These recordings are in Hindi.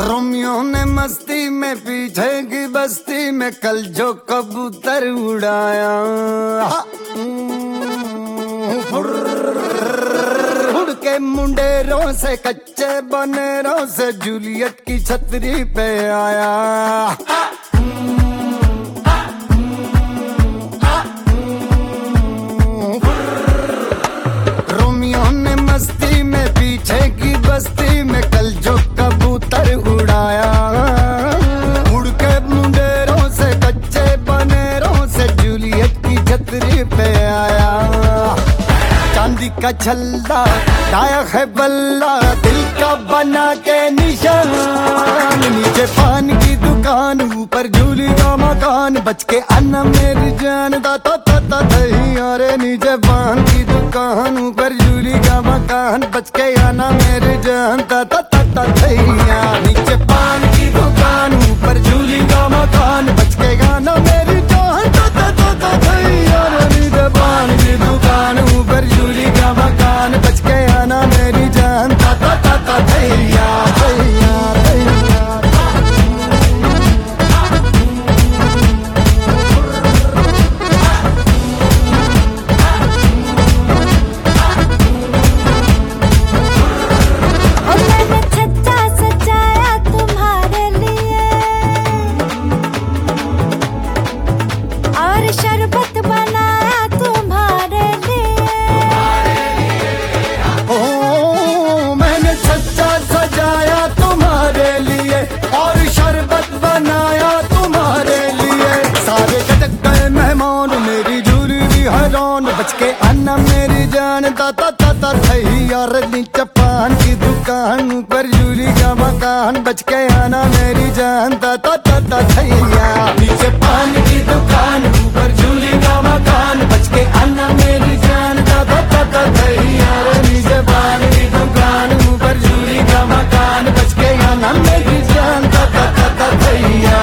रोमियो ने मस्ती में पीछे की बस्ती में कल जो कबूतर उड़ाया, उड़ के मुंडेरों से कच्चे बनेरों से जूलियट की छतरी पे आया। रोमियो ने मस्ती में पीछे की बस्ती में कल जो कबूतर उड़ाया, उड़ के मुंडेरों से कच्चे बनेरों से जूलियट की छतरी पे आया। चांदी का छल्ला लाया है बल्ला दिल का बना के निशान, नीचे पान की दुकान ऊपर झूली का मकान, बच के आना मेरी जान दाता ताता थई। अरे नीचे पान की दुकान ऊपर झूली का मकान, बच के आना मेरी जान दाता ताता थैया। नीचे पान की दुकान ऊपर झूली का मकान, बच के आना मेरी जान दाता ताता थैया। नीचे पान की दुकान ऊपर झूली का मकान, बच के आना मेरी जान दाता ताता थैया थैया थैया। बच के आना मेरी जान दाता ताता थई। यार नीचे पान की दुकान ऊपर झूली का मकान, बच के आना मेरी जान दाता ताता थैया। नीचे पान की दुकान ऊपर झूली का मकान, बच के आना मेरी जान दाता ताता थैया। नीचे पान की दुकान ऊपर झूली का मकान, बच के आना मेरी जान दाता ताता थैया।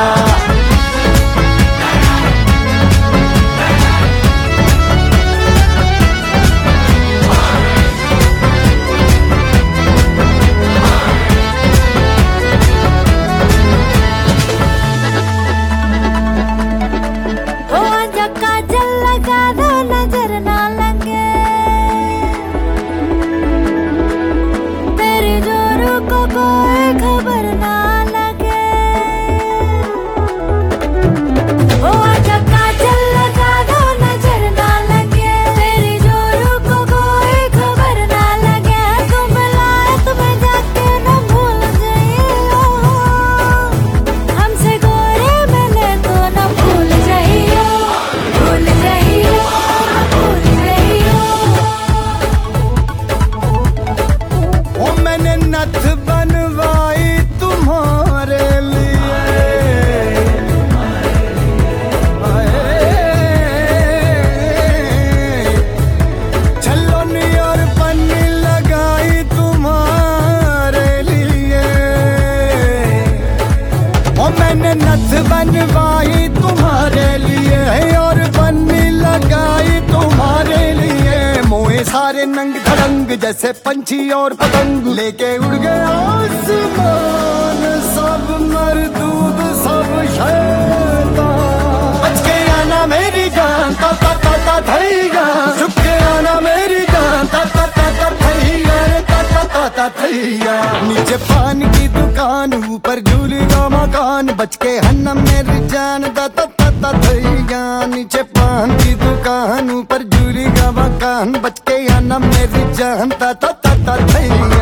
बनवाई तुम्हारे लिए है और बन्नी लगाई तुम्हारे लिए। मोए सारे नंग धड़ंग जैसे पंछी और पतंग, लेके उड़ गया आसमान सब मरदूद सब शैतान। बच के आना मेरी जान ताता ताता थैया, छुप के आना मेरी जान ताता ताता थैया ताता ताता थैया। नीचे पान की दुकान ऊपर झूली का मकान, बच के हन्ना मेरी जान दाता ताता थैया। नीचे पान की दुकान ऊपर झूली का मकान, बच के हन्ना मेरी जान दाता ताता थैया।